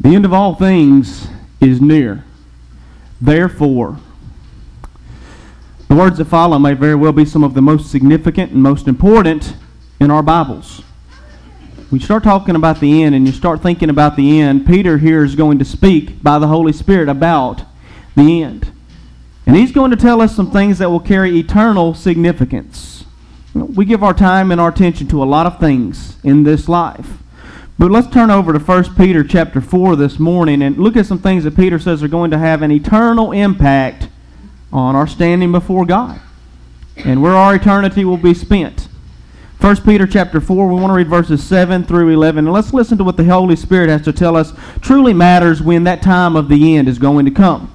The end of all things is near. Therefore, the words that follow may very well be some of the most significant and most important in our Bibles. When you start talking about the end and you start thinking about the end, Peter here is going to speak by the Holy Spirit about the end. And he's going to tell us some things that will carry eternal significance. We give our time and our attention to a lot of things in this life. But let's turn over to 1 Peter chapter 4 this morning and look at some things that Peter says are going to have an eternal impact on our standing before God and where our eternity will be spent. 1 Peter chapter 4, we want to read verses 7 through 11. And let's listen to what the Holy Spirit has to tell us truly matters when that time of the end is going to come.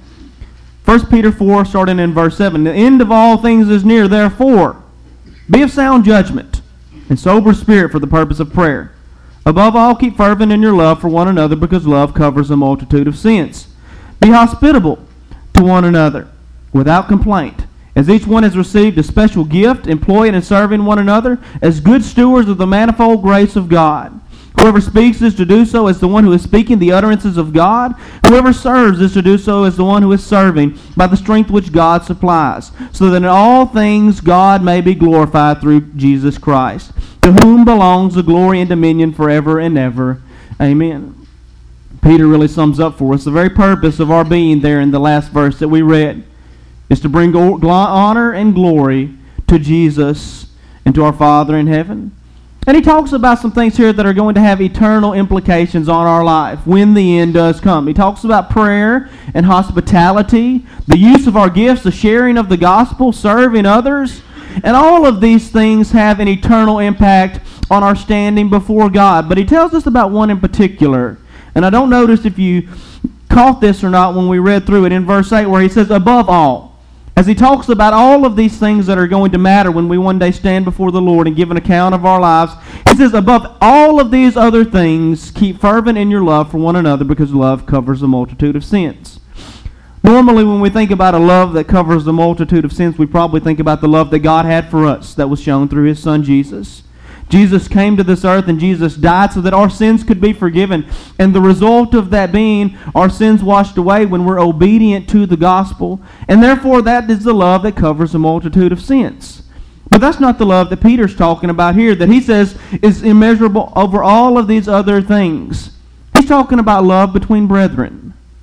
1 Peter 4, starting in verse 7. The end of all things is near, therefore, be of sound judgment and sober spirit for the purpose of prayer. Above all, keep fervent in your love for one another, because love covers a multitude of sins. Be hospitable to one another without complaint. As each one has received a special gift, employ it in serving one another as good stewards of the manifold grace of God. Whoever speaks is to do so as the one who is speaking the utterances of God. Whoever serves is to do so as the one who is serving by the strength which God supplies, so that in all things God may be glorified through Jesus Christ, to whom belongs the glory and dominion forever and ever. Amen. Peter really sums up for us the very purpose of our being there in the last verse that we read is to bring honor and glory to Jesus and to our Father in heaven. And he talks about some things here that are going to have eternal implications on our life when the end does come. He talks about prayer and hospitality, the use of our gifts, the sharing of the gospel, serving others. And all of these things have an eternal impact on our standing before God. But he tells us about one in particular. And I don't notice if you caught this or not when we read through it in verse 8 where he says, above all. As he talks about all of these things that are going to matter when we one day stand before the Lord and give an account of our lives, he says, above all of these other things, keep fervent in your love for one another, because love covers a multitude of sins. Normally, when we think about a love that covers a multitude of sins, we probably think about the love that God had for us that was shown through his Son, Jesus. Jesus came to this earth and Jesus died so that our sins could be forgiven. And the result of that being our sins washed away when we're obedient to the gospel. And therefore that is the love that covers a multitude of sins. But that's not the love that Peter's talking about here, that he says is immeasurable over all of these other things. He's talking about love between brethren.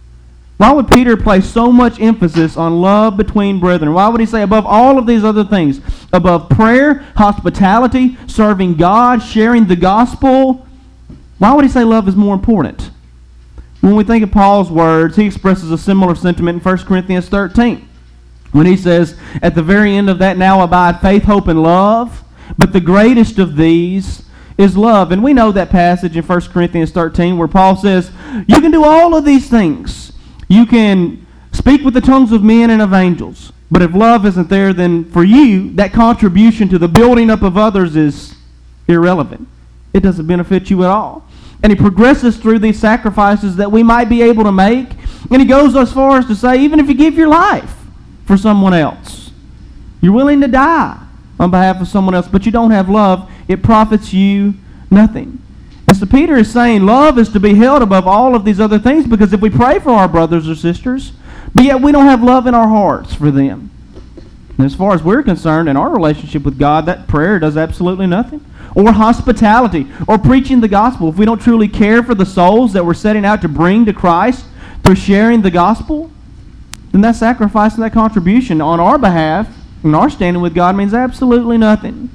Why would Peter place so much emphasis on love between brethren? Why would he say above all of these other things? Above prayer, hospitality, serving God, sharing the gospel. Why would he say love is more important? When we think of Paul's words, he expresses a similar sentiment in 1 Corinthians 13. When he says, at the very end of that, now abide faith, hope, and love. But the greatest of these is love. And we know that passage in 1 Corinthians 13 where Paul says, you can do all of these things. You can speak with the tongues of men and of angels. But if love isn't there, then for you, that contribution to the building up of others is irrelevant. It doesn't benefit you at all. And he progresses through these sacrifices that we might be able to make. And he goes as far as to say, even if you give your life for someone else, you're willing to die on behalf of someone else, but you don't have love, it profits you nothing. And so Peter is saying love is to be held above all of these other things, because if we pray for our brothers or sisters, but yet we don't have love in our hearts for them, and as far as we're concerned in our relationship with God, that prayer does absolutely nothing. Or hospitality, or preaching the gospel. If we don't truly care for the souls that we're setting out to bring to Christ through sharing the gospel, then that sacrifice and that contribution on our behalf and our standing with God means absolutely nothing.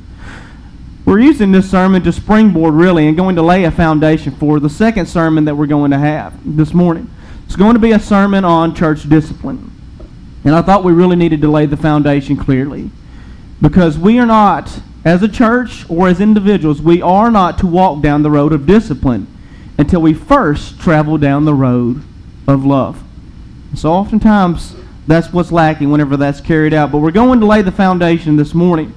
We're using this sermon to springboard, really, and going to lay a foundation for the second sermon that we're going to have this morning. It's going to be a sermon on church discipline. And I thought we really needed to lay the foundation clearly. Because we are not, as a church or as individuals, we are not to walk down the road of discipline until we first travel down the road of love. So oftentimes, that's what's lacking whenever that's carried out. But we're going to lay the foundation this morning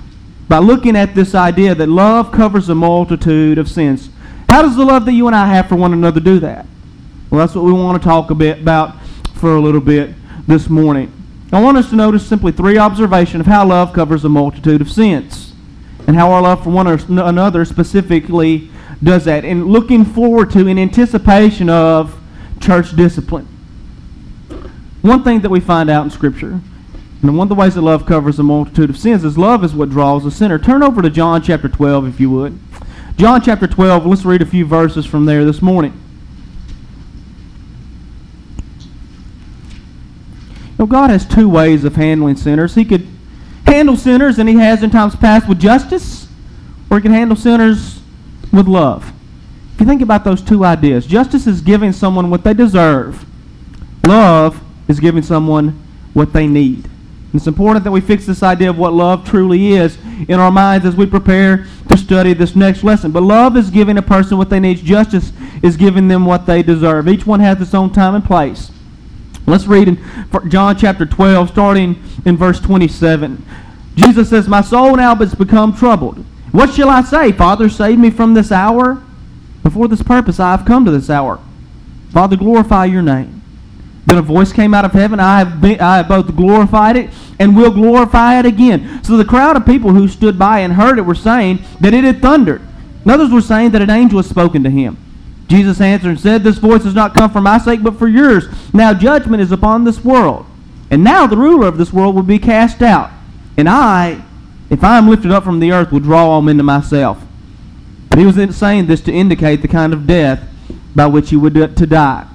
by looking at this idea that love covers a multitude of sins. How does the love that you and I have for one another do that? Well, that's what we want to talk a bit about for a little bit this morning. I want us to notice simply three observations of how love covers a multitude of sins and how our love for one another specifically does that. And looking forward to, in anticipation of church discipline. One thing that we find out in Scripture, and one of the ways that love covers a multitude of sins, is love is what draws a sinner. Turn over to John chapter 12, if you would. John chapter 12, let's read a few verses from there this morning. God has two ways of handling sinners. He could handle sinners, and He has in times past, with justice, or He can handle sinners with love. If you think about those two ideas, justice is giving someone what they deserve. Love is giving someone what they need. And it's important that we fix this idea of what love truly is in our minds as we prepare to study this next lesson. But love is giving a person what they need. Justice is giving them what they deserve. Each one has its own time and place. Let's read in John chapter 12, starting in verse 27. Jesus says, "My soul now has become troubled. What shall I say? Father, save me from this hour? Before this purpose I have come to this hour. Father, glorify your name." Then a voice came out of heaven. I have both glorified it and will glorify it again. So the crowd of people who stood by and heard it were saying that it had thundered. And others were saying that an angel had spoken to him. Jesus answered and said, "This voice has not come for my sake, but for yours. Now judgment is upon this world. And now the ruler of this world will be cast out. And I, if I am lifted up from the earth, will draw all men to myself." But he was saying this to indicate the kind of death by which he would to die.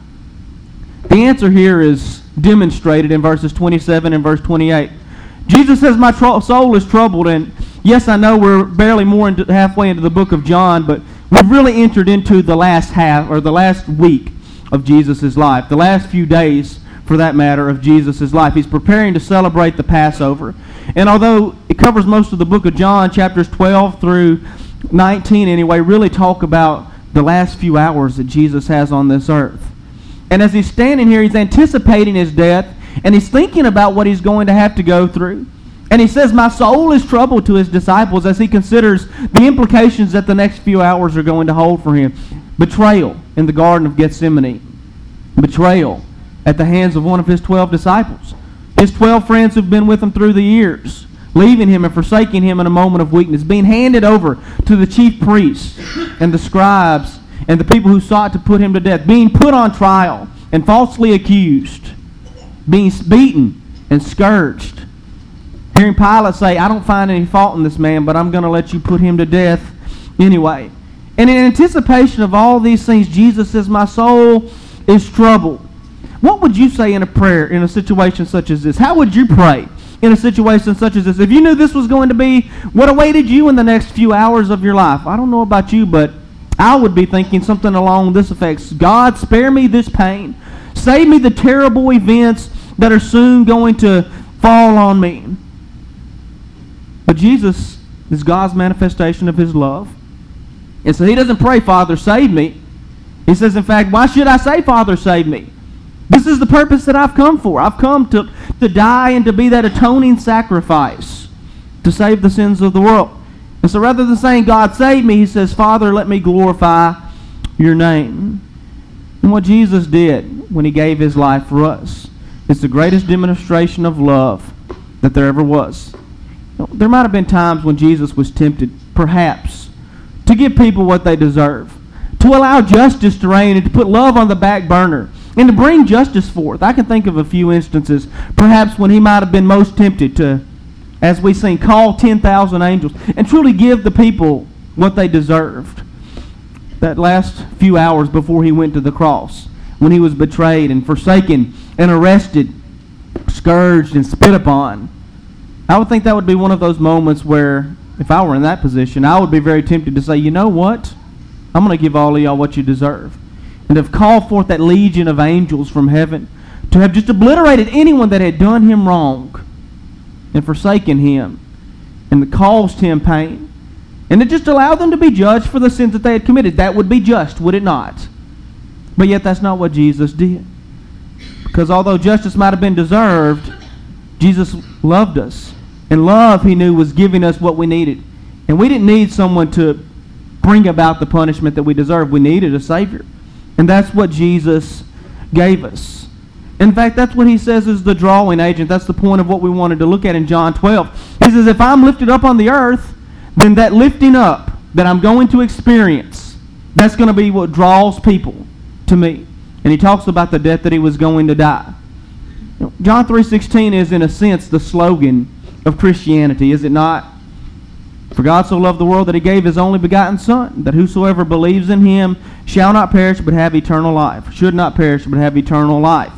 The answer here is demonstrated in verses 27 and verse 28. Jesus says, "My soul is troubled," and yes, I know we're barely halfway into the book of John, but we've really entered into the last half, or the last week of Jesus' life, the last few days, for that matter, of Jesus' life. He's preparing to celebrate the Passover. And although it covers most of the book of John, chapters 12 through 19 anyway, really talk about the last few hours that Jesus has on this earth. And as he's standing here, he's anticipating his death, and he's thinking about what he's going to have to go through. And he says, "My soul is troubled," to his disciples as he considers the implications that the next few hours are going to hold for him. Betrayal in the Garden of Gethsemane. Betrayal at the hands of one of his 12 disciples. His 12 friends who've been with him through the years, leaving him and forsaking him in a moment of weakness, being handed over to the chief priests and the scribes and the people who sought to put him to death, being put on trial and falsely accused, being beaten and scourged. Hearing Pilate say, "I don't find any fault in this man, but I'm going to let you put him to death anyway." And in anticipation of all these things, Jesus says, "My soul is troubled." What would you say in a prayer in a situation such as this? How would you pray in a situation such as this? If you knew this was going to be what awaited you in the next few hours of your life, I don't know about you, but I would be thinking something along this effect: "God, spare me this pain. Save me the terrible events that are soon going to fall on me." But Jesus is God's manifestation of his love. And so he doesn't pray, "Father, save me." He says, in fact, "Why should I say, Father, save me? This is the purpose that I've come for. I've come to die and to be that atoning sacrifice to save the sins of the world." And so rather than saying, "God, save me," he says, "Father, let me glorify your name." And what Jesus did when he gave his life for us is the greatest demonstration of love that there ever was. There might have been times when Jesus was tempted, perhaps, to give people what they deserve, to allow justice to reign and to put love on the back burner and to bring justice forth. I can think of a few instances, perhaps when he might have been most tempted to, as we sing, call 10,000 angels and truly give the people what they deserved. That last few hours before he went to the cross, when he was betrayed and forsaken and arrested, scourged and spit upon, I would think that would be one of those moments where, if I were in that position, I would be very tempted to say, "You know what? I'm going to give all of y'all what you deserve." And to have called forth that legion of angels from heaven, to have just obliterated anyone that had done him wrong and forsaken him and caused him pain, and to just allow them to be judged for the sins that they had committed. That would be just, would it not? But yet that's not what Jesus did. Because although justice might have been deserved, Jesus loved us. And love, he knew, was giving us what we needed. And we didn't need someone to bring about the punishment that we deserve. We needed a Savior. And that's what Jesus gave us. In fact, that's what he says is the drawing agent. That's the point of what we wanted to look at in John 12. He says, if I'm lifted up on the earth, then that lifting up that I'm going to experience, that's going to be what draws people to me. And he talks about the death that he was going to die. John 3:16 is, in a sense, the slogan of Christianity, is it not? For God so loved the world that he gave his only begotten Son, that whosoever believes in him shall not perish but have eternal life. Should not perish but have eternal life.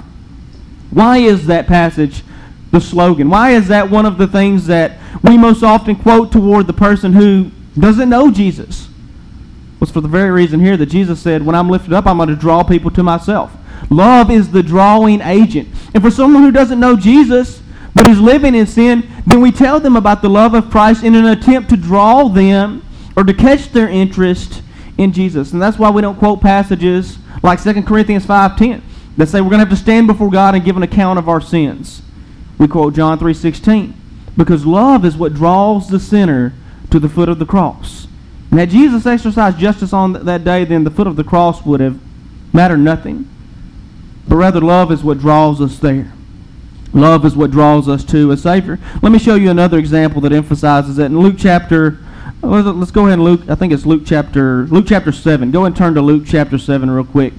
Why is that passage the slogan? Why is that one of the things that we most often quote toward the person who doesn't know Jesus? Well, it's for the very reason here that Jesus said, when I'm lifted up, I'm going to draw people to myself. Love is the drawing agent. And for someone who doesn't know Jesus, but is living in sin, then we tell them about the love of Christ in an attempt to draw them or to catch their interest in Jesus. And that's why we don't quote passages like 2 Corinthians 5:10 that say we're going to have to stand before God and give an account of our sins. We quote John 3:16 because love is what draws the sinner to the foot of the cross. And had Jesus exercised justice on that day, then the foot of the cross would have mattered nothing. But rather, love is what draws us there. Love is what draws us to a Savior. Let me show you another example that emphasizes that. In Luke chapter, let's go ahead and Luke, I think it's Luke chapter 7. Go and turn to Luke chapter 7 real quick.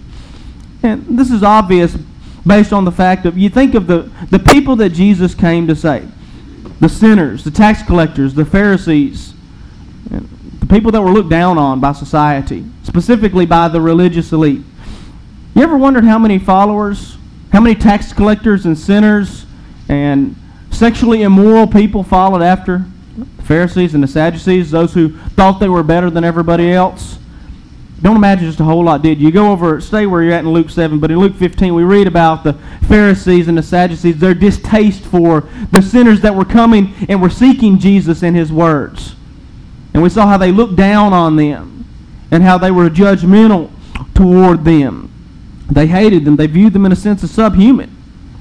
And this is obvious based on the fact of, you think of the people that Jesus came to save. The sinners, the tax collectors, the Pharisees, and the people that were looked down on by society, specifically by the religious elite. You ever wondered how many followers, how many tax collectors and sinners and sexually immoral people followed after the Pharisees and the Sadducees, those who thought they were better than everybody else? Don't imagine just a whole lot, did you? Go over, stay where you're at in Luke 7, but in Luke 15 we read about the Pharisees and the Sadducees, their distaste for the sinners that were coming and were seeking Jesus and his words. And we saw how they looked down on them and how they were judgmental toward them. They hated them. They viewed them in a sense as subhuman.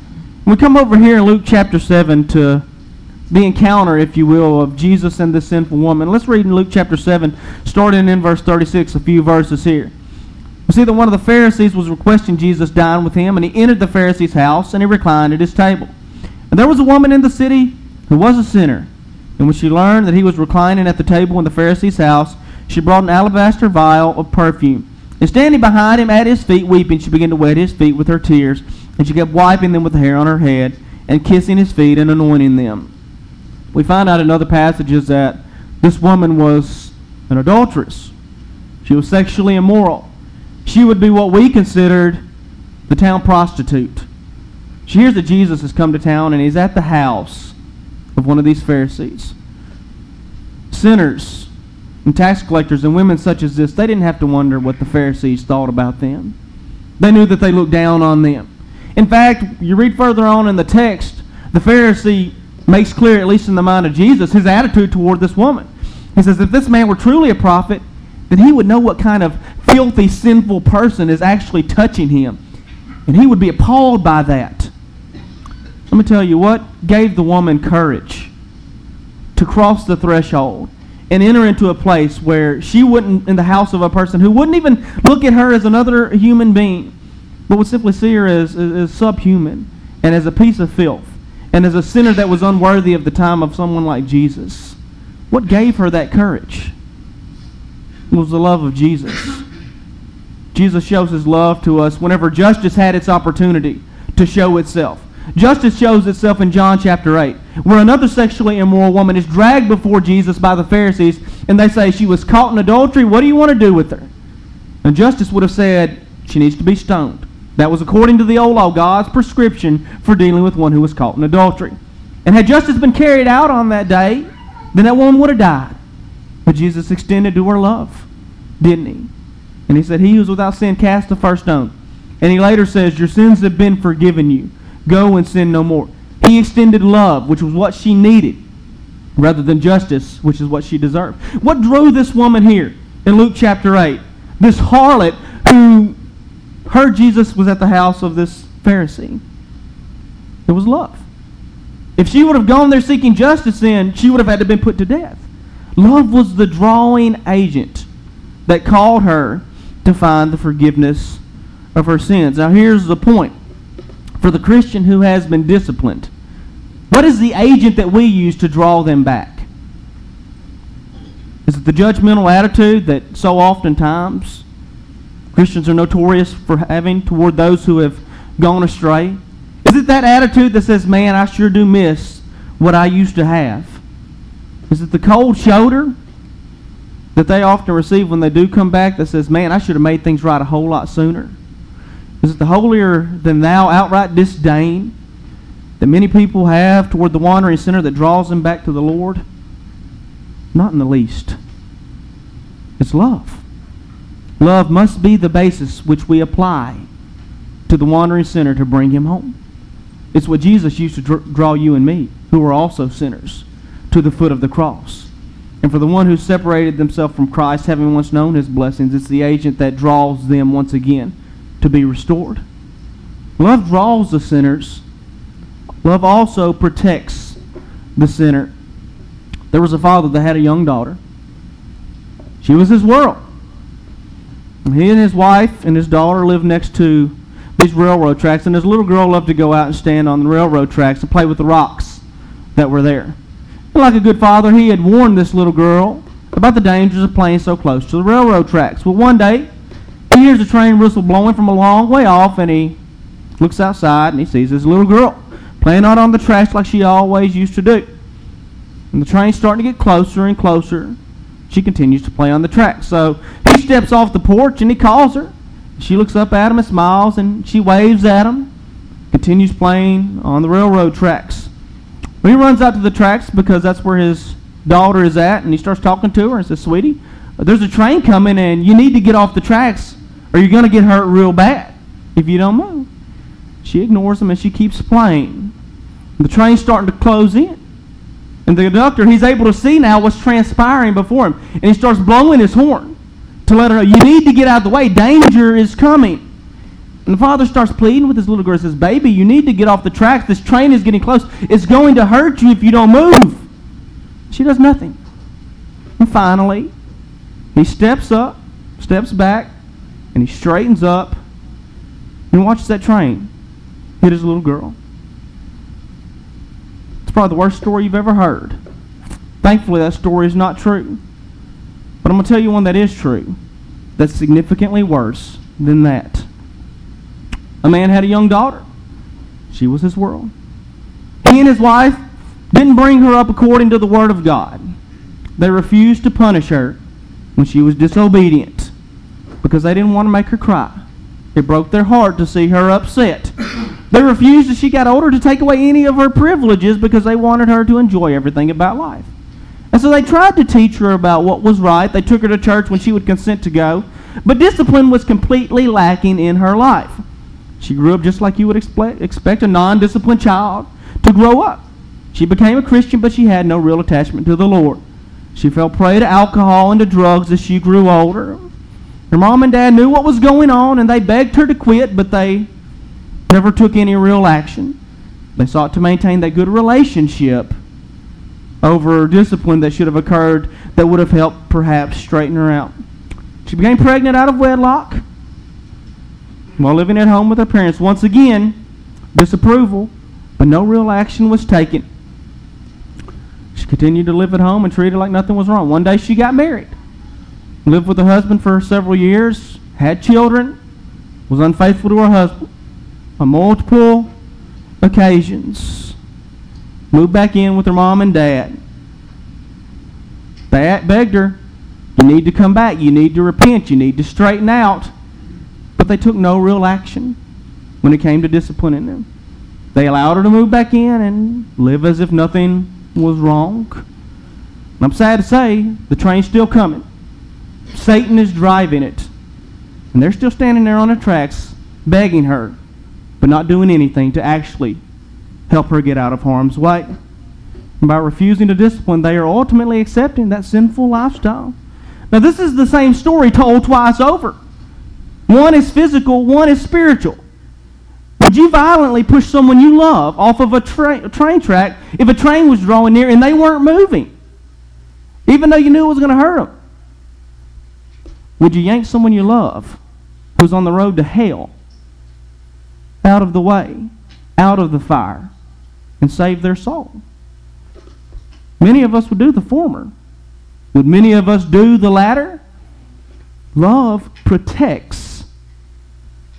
We come over here in Luke chapter 7 to the encounter, if you will, of Jesus and this sinful woman. Let's read in Luke chapter 7, starting in verse 36, a few verses here. We see that one of the Pharisees was requesting Jesus dine with him, and he entered the Pharisee's house, and he reclined at his table. And there was a woman in the city who was a sinner. And when she learned that he was reclining at the table in the Pharisee's house, she brought an alabaster vial of perfume. And standing behind him at his feet, weeping, she began to wet his feet with her tears, and she kept wiping them with the hair on her head, and kissing his feet and anointing them. We find out in other passages that this woman was an adulteress. She was sexually immoral. She would be what we considered the town prostitute. She hears that Jesus has come to town, and he's at the house of one of these Pharisees. Sinners and tax collectors and women such as this, they didn't have to wonder what the Pharisees thought about them. They knew that they looked down on them. In fact, you read further on in the text, the Pharisee makes clear, at least in the mind of Jesus, his attitude toward this woman. He says, if this man were truly a prophet, then he would know what kind of filthy, sinful person is actually touching him. And he would be appalled by that. Let me tell you what gave the woman courage to cross the threshold and enter into a place where she wouldn't, in the house of a person who wouldn't even look at her as another human being, but would simply see her as subhuman and as a piece of filth and as a sinner that was unworthy of the time of someone like Jesus. What gave her that courage? It was the love of Jesus. Jesus shows his love to us whenever justice had its opportunity to show itself. Justice shows itself in John chapter 8, where another sexually immoral woman is dragged before Jesus by the Pharisees, and they say she was caught in adultery. What do you want to do with her? And justice would have said she needs to be stoned. That was according to the old law, God's prescription for dealing with one who was caught in adultery. And had justice been carried out on that day, then that woman would have died. But Jesus extended to her love, didn't he? And he said, he who is without sin cast the first stone. And he later says, your sins have been forgiven you. Go and sin no more. He extended love, which was what she needed, rather than justice, which is what she deserved. What drove this woman here in Luke chapter 8? This harlot who heard Jesus was at the house of this Pharisee. It was love. If she would have gone there seeking justice, then she would have had to have been put to death. Love was the drawing agent that called her to find the forgiveness of her sins. Now here's the point. For the Christian who has been disciplined, what is the agent that we use to draw them back? Is it the judgmental attitude that so oftentimes Christians are notorious for having toward those who have gone astray? Is it that attitude that says, man, I sure do miss what I used to have? Is it the cold shoulder that they often receive when they do come back that says, man, I should have made things right a whole lot sooner? Is it the holier-than-thou outright disdain that many people have toward the wandering sinner that draws them back to the Lord? Not in the least. It's love. Love must be the basis which we apply to the wandering sinner to bring him home. It's what Jesus used to draw you and me, who are also sinners, to the foot of the cross. And for the one who separated themselves from Christ, having once known his blessings, it's the agent that draws them once again to be restored. Love draws the sinners. Love also protects the sinner. There was a father that had a young daughter. She was his world. And he and his wife and his daughter lived next to these railroad tracks, and his little girl loved to go out and stand on the railroad tracks and play with the rocks that were there. And like a good father, he had warned this little girl about the dangers of playing so close to the railroad tracks. Well, one day, he hears a train whistle blowing from a long way off, and he looks outside and he sees this little girl playing out on the tracks like she always used to do. And the train's starting to get closer and closer. She continues to play on the tracks. So he steps off the porch and he calls her. She looks up at him and smiles, and she waves at him, continues playing on the railroad tracks. Well, he runs out to the tracks because that's where his daughter is at, and he starts talking to her and says, sweetie, there's a train coming and you need to get off the tracks or you're going to get hurt real bad if you don't move. She ignores him and she keeps playing. The train's starting to close in. And the conductor, he's able to see now what's transpiring before him. And he starts blowing his horn to let her know, you need to get out of the way. Danger is coming. And the father starts pleading with his little girl. He says, baby, you need to get off the tracks. This train is getting close. It's going to hurt you if you don't move. She does nothing. And finally, he steps up, steps back, and he straightens up and watches that train hit his little girl. It's probably the worst story you've ever heard. Thankfully, that story is not true. But I'm going to tell you one that is true, that's significantly worse than that. A man had a young daughter. She was his world. He and his wife didn't bring her up according to the Word of God. They refused to punish her when she was disobedient because they didn't want to make her cry. It broke their heart to see her upset. They refused as she got older to take away any of her privileges because they wanted her to enjoy everything about life. And so they tried to teach her about what was right. They took her to church when she would consent to go. But discipline was completely lacking in her life. She grew up just like you would expect a non-disciplined child to grow up. She became a Christian, but she had no real attachment to the Lord. She fell prey to alcohol and to drugs as she grew older. Her mom and dad knew what was going on, and they begged her to quit, but they never took any real action. They sought to maintain that good relationship over discipline that should have occurred that would have helped perhaps straighten her out. She became pregnant out of wedlock while living at home with her parents. Once again, disapproval, but no real action was taken. She continued to live at home and treated like nothing was wrong. One day she got married, lived with her husband for several years, had children, was unfaithful to her husband on multiple occasions, moved back in with her mom and dad. They begged her, you need to come back, you need to repent, you need to straighten out. But they took no real action when it came to disciplining them. They allowed her to move back in and live as if nothing was wrong. And I'm sad to say, the train's still coming. Satan is driving it. And they're still standing there on the tracks begging her, but not doing anything to actually help her get out of harm's way. And by refusing to discipline, they are ultimately accepting that sinful lifestyle. Now, this is the same story told twice over. One is physical, one is spiritual. Would you violently push someone you love off of a train track if a train was drawing near and they weren't moving, even though you knew it was going to hurt them? Would you yank someone you love who's on the road to hell out of the way, out of the fire, and save their soul? Many of us would do the former. Would many of us do the latter? Love protects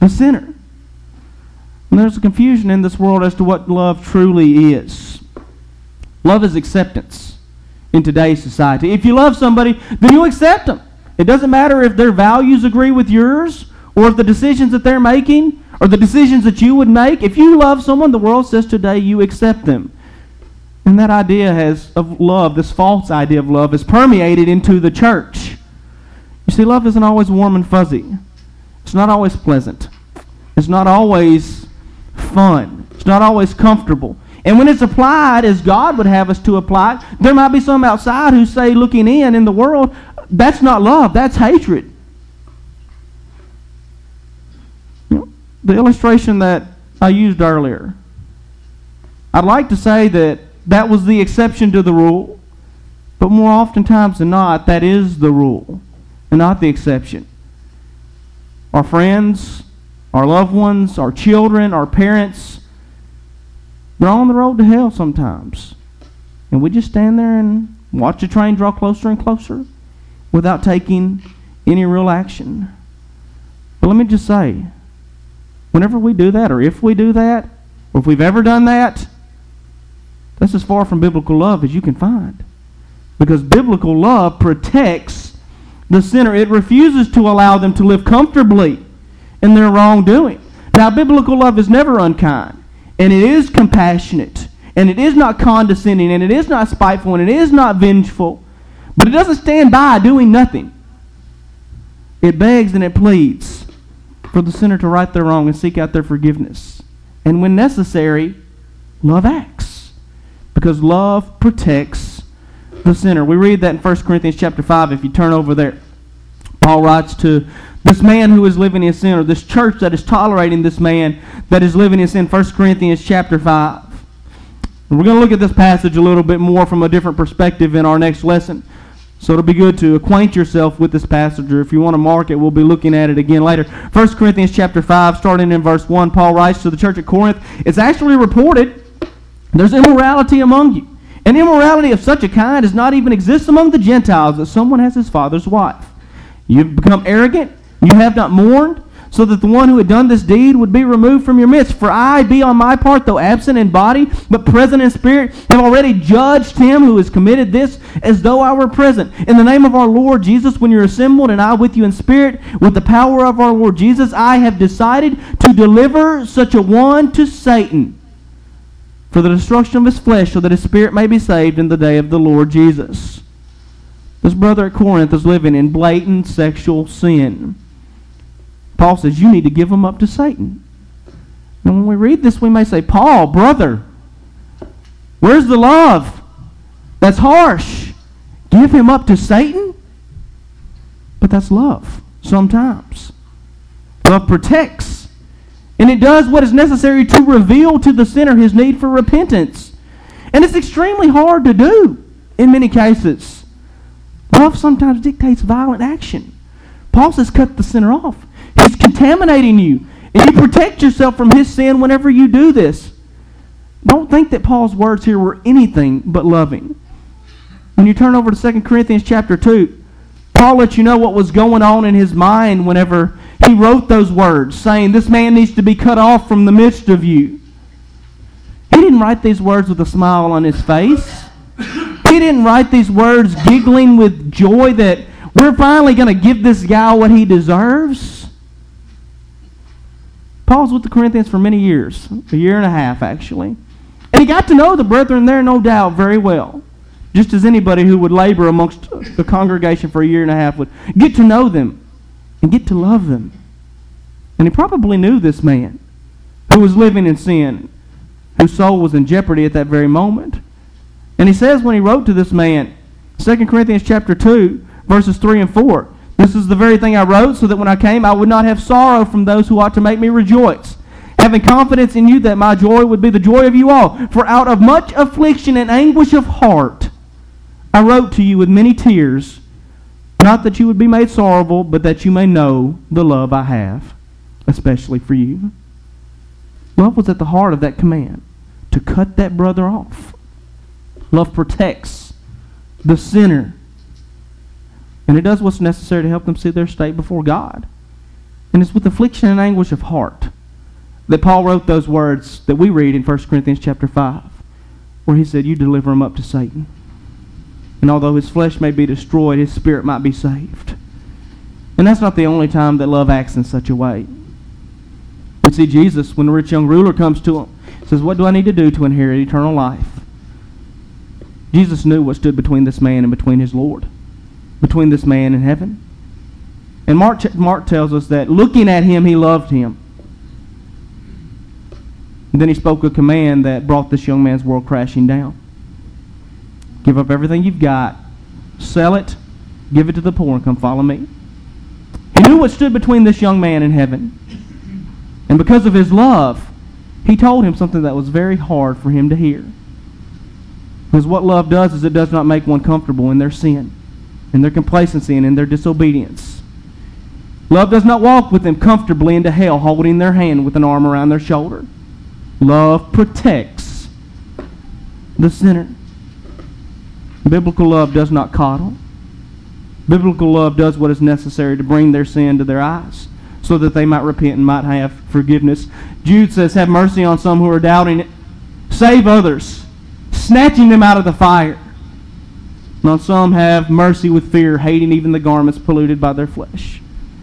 the sinner. And there's a confusion in this world as to what love truly is. Love is acceptance in today's society. If you love somebody, then you accept them. It doesn't matter if their values agree with yours, or if the decisions that they're making are the decisions that you would make. If you love someone, the world says today you accept them. And that idea of love, this false idea of love, is permeated into the church. You see, love isn't always warm and fuzzy. It's not always pleasant. It's not always fun. It's not always comfortable. And when it's applied as God would have us to apply it, there might be some outside who say, looking in the world, that's not love, that's hatred. You know, the illustration that I used earlier, I'd like to say that was the exception to the rule, but more oftentimes than not, that is the rule and not the exception. Our friends, our loved ones, our children, our parents, they're on the road to hell sometimes. And we just stand there and watch the train draw closer and closer without taking any real action. But let me just say, whenever we do that, or if we do that, or if we've ever done that, that's as far from biblical love as you can find. Because biblical love protects the sinner. It refuses to allow them to live comfortably in their wrongdoing. Now, biblical love is never unkind. And it is compassionate. And it is not condescending. And it is not spiteful. And it is not vengeful. But it doesn't stand by doing nothing. It begs and it pleads for the sinner to right their wrong and seek out their forgiveness. And when necessary, love acts. Because love protects the sinner. We read that in 1 Corinthians chapter 5 if you turn over there. Paul writes to this man who is living in sin, or this church that is tolerating this man that is living in sin, 1 Corinthians chapter 5. And we're going to look at this passage a little bit more from a different perspective in our next lesson. So it'll be good to acquaint yourself with this passage, or if you want to mark it, we'll be looking at it again later. 1 Corinthians chapter 5, starting in verse 1, Paul writes to the church at Corinth, it's actually reported there's immorality among you. And immorality of such a kind does not even exist among the Gentiles, that someone has his father's wife. You've become arrogant. You have not mourned, so that the one who had done this deed would be removed from your midst. For I, be on my part, though absent in body, but present in spirit, have already judged him who has committed this, as though I were present. In the name of our Lord Jesus, when you're assembled, and I with you in spirit, with the power of our Lord Jesus, I have decided to deliver such a one to Satan, for the destruction of his flesh, so that his spirit may be saved in the day of the Lord Jesus. This brother at Corinth is living in blatant sexual sin. Paul says, you need to give him up to Satan. And when we read this, we may say, Paul, brother, where's the love? That's harsh. Give him up to Satan? But that's love sometimes. Love protects. And it does what is necessary to reveal to the sinner his need for repentance. And it's extremely hard to do in many cases. Love sometimes dictates violent action. Paul says, cut the sinner off. He's contaminating you. And you protect yourself from his sin whenever you do this. Don't think that Paul's words here were anything but loving. When you turn over to 2 Corinthians chapter 2, Paul lets you know what was going on in his mind whenever he wrote those words, saying, this man needs to be cut off from the midst of you. He didn't write these words with a smile on his face. He didn't write these words giggling with joy that we're finally going to give this guy what he deserves. Paul's with the Corinthians for many years, a year and a half actually. And he got to know the brethren there, no doubt, very well. Just as anybody who would labor amongst the congregation for a year and a half would get to know them and get to love them. And he probably knew this man who was living in sin, whose soul was in jeopardy at that very moment. And he says when he wrote to this man, 2 Corinthians chapter 2, verses 3 and 4, this is the very thing I wrote, so that when I came I would not have sorrow from those who ought to make me rejoice, having confidence in you that my joy would be the joy of you all. For out of much affliction and anguish of heart I wrote to you with many tears, not that you would be made sorrowful, but that you may know the love I have, especially for you. Love was at the heart of that command, to cut that brother off. Love protects the sinner. And it does what's necessary to help them see their state before God. And it's with affliction and anguish of heart that Paul wrote those words that we read in 1 Corinthians chapter 5, where he said, you deliver him up to Satan. And although his flesh may be destroyed, his spirit might be saved. And that's not the only time that love acts in such a way. We see Jesus, when the rich young ruler comes to him, says, what do I need to do to inherit eternal life? Jesus knew what stood between this man and between his Lord, between this man and heaven. And Mark tells us that looking at him, he loved him. And then he spoke a command that brought this young man's world crashing down. Give up everything you've got, sell it, give it to the poor, and come follow me. He knew what stood between this young man and heaven. And because of his love, he told him something that was very hard for him to hear. Because what love does is it does not make one comfortable in their sin, in their complacency, and in their disobedience. Love does not walk with them comfortably into hell, holding their hand with an arm around their shoulder. Love protects the sinner. Biblical love does not coddle. Biblical love does what is necessary to bring their sin to their eyes, so that they might repent and might have forgiveness. Jude says, have mercy on some who are doubting it. Save others, snatching them out of the fire. And on some have mercy with fear, hating even the garments polluted by their flesh.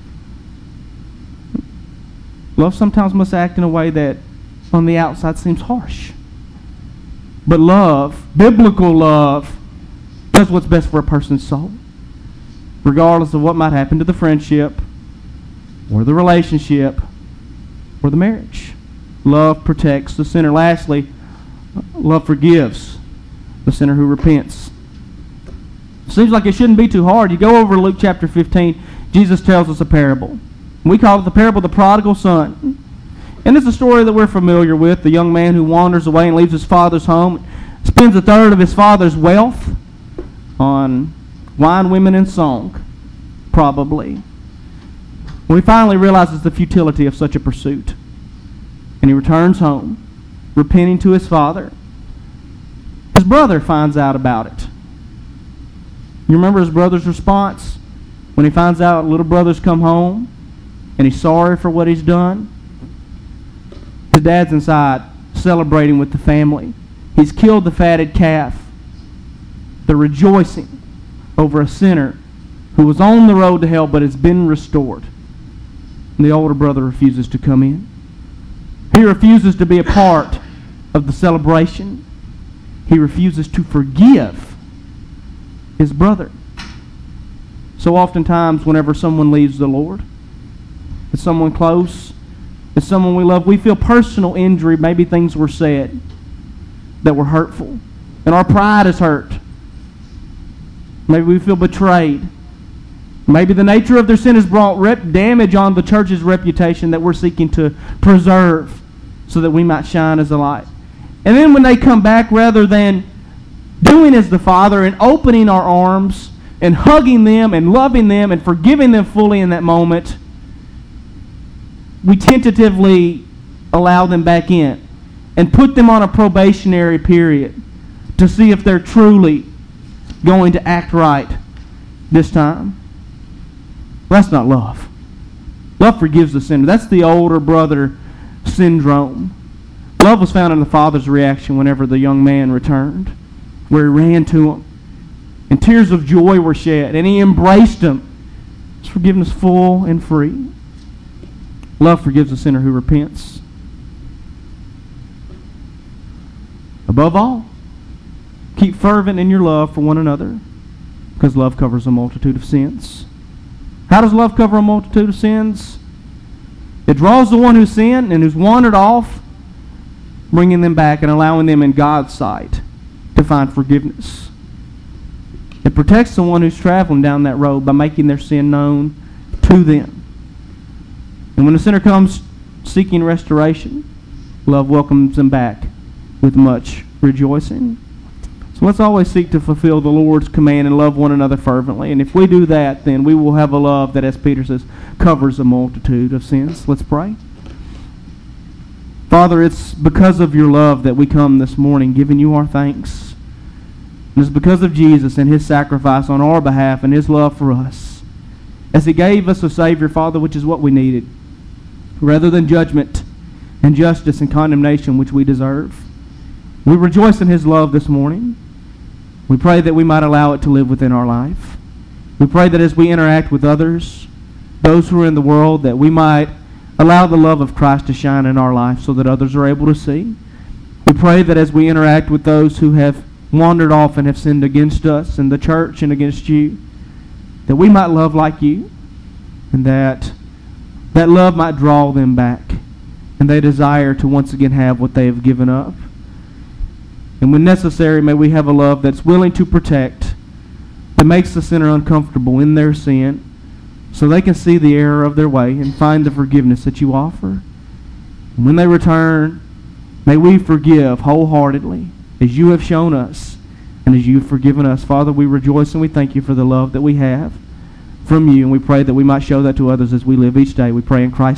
Love sometimes must act in a way that on the outside seems harsh. But love, biblical love, does what's best for a person's soul, regardless of what might happen to the friendship, or the relationship, or the marriage. Love protects the sinner. Lastly, love forgives the sinner who repents. Seems like it shouldn't be too hard. You go over to Luke chapter 15, Jesus tells us a parable. We call it the parable of the prodigal son. And it's a story that we're familiar with. The young man who wanders away and leaves his father's home, spends a third of his father's wealth on wine, women, and song, probably. When he finally realizes the futility of such a pursuit, and he returns home, repenting to his father, his brother finds out about it. You remember his brother's response? When he finds out little brother's come home, and he's sorry for what he's done, his dad's inside celebrating with the family. He's killed the fatted calf. They're rejoicing over a sinner who was on the road to hell but has been restored. And the older brother refuses to come in. He refuses to be a part of the celebration. He refuses to forgive his brother. So oftentimes whenever someone leaves the Lord, it's someone close, it's someone we love, we feel personal injury, maybe things were said that were hurtful. And our pride is hurt. Maybe we feel betrayed. Maybe the nature of their sin has brought damage on the church's reputation that we're seeking to preserve so that we might shine as a light. And then when they come back, rather than doing as the Father and opening our arms and hugging them and loving them and forgiving them fully in that moment, we tentatively allow them back in and put them on a probationary period to see if they're truly going to act right this time. That's not love. Love forgives the sinner. That's the older brother syndrome. Love was found in the father's reaction whenever the young man returned, where he ran to him, and tears of joy were shed, and he embraced him. His forgiveness full and free. Love forgives the sinner who repents. Above all, keep fervent in your love for one another, because love covers a multitude of sins. How does love cover a multitude of sins? It draws the one who's sinned and who's wandered off, bringing them back and allowing them in God's sight to find forgiveness. It protects the one who's traveling down that road by making their sin known to them. And when the sinner comes seeking restoration, love welcomes them back with much rejoicing. So let's always seek to fulfill the Lord's command and love one another fervently. And if we do that, then we will have a love that, as Peter says, covers a multitude of sins. Let's pray. Father, it's because of your love that we come this morning giving you our thanks. And it's because of Jesus and his sacrifice on our behalf and his love for us. As he gave us a Savior, Father, which is what we needed. rather than judgment and justice and condemnation which we deserve. We rejoice in his love this morning. We pray that we might allow it to live within our life. We pray that as we interact with others, those who are in the world, that we might allow the love of Christ to shine in our life so that others are able to see. We pray that as we interact with those who have wandered off and have sinned against us and the church and against you, that we might love like you, and that love might draw them back, and they desire to once again have what they have given up. And when necessary, may we have a love that's willing to protect, that makes the sinner uncomfortable in their sin, so they can see the error of their way and find the forgiveness that you offer. And when they return, may we forgive wholeheartedly, as you have shown us, and as you have forgiven us. Father, we rejoice and we thank you for the love that we have from you, and we pray that we might show that to others as we live each day. We pray in Christ's